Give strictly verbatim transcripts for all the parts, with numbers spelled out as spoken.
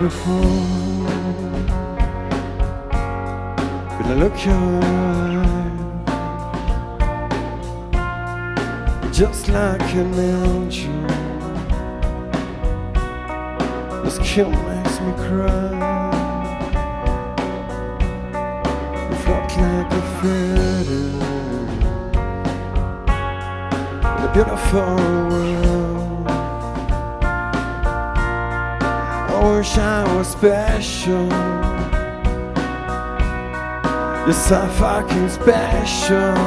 before, but I look your eye, just like an angel. This kill makes me cry. You float like a feather in a beautiful world. I wish I was special. You're so fucking special,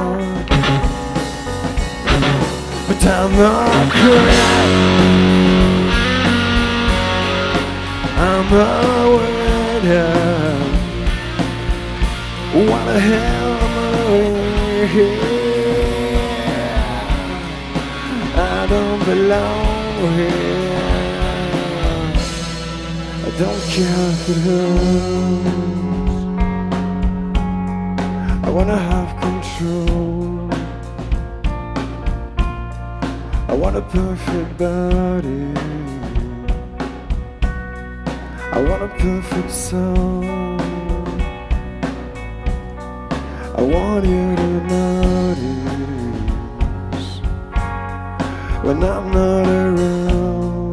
but I'm not crap. I'm a winner. What the hell am I here? I don't belong here. I don't care if it hurts. I wanna have control. I want a perfect body. I want a perfect soul. I want you to notice when I'm not around.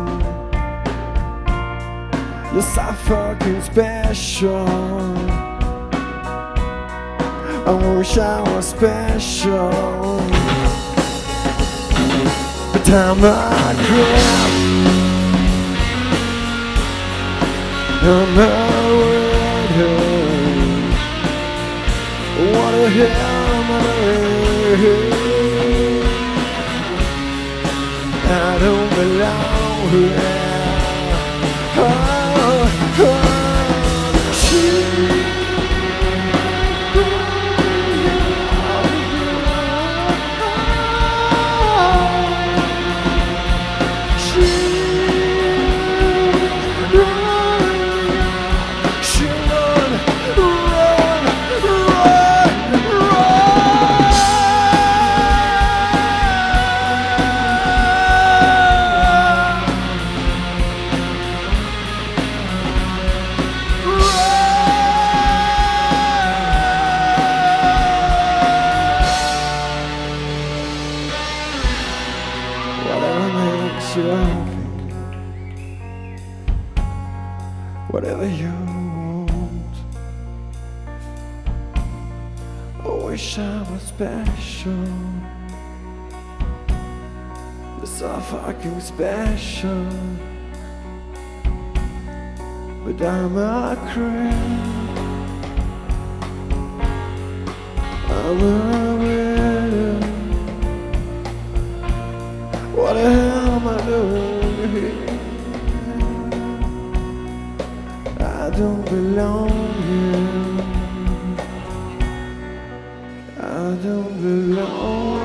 You're so fucking special. I wish I was special, but I'm not crap. I'm a winner. What the hell am I here? I don't belong here. Oh, oh, she. Whatever you want. I wish I was special. You're so fucking special, but I'm a crap. I'm a winner. What the hell am I doing here? I don't belong here. I don't belong.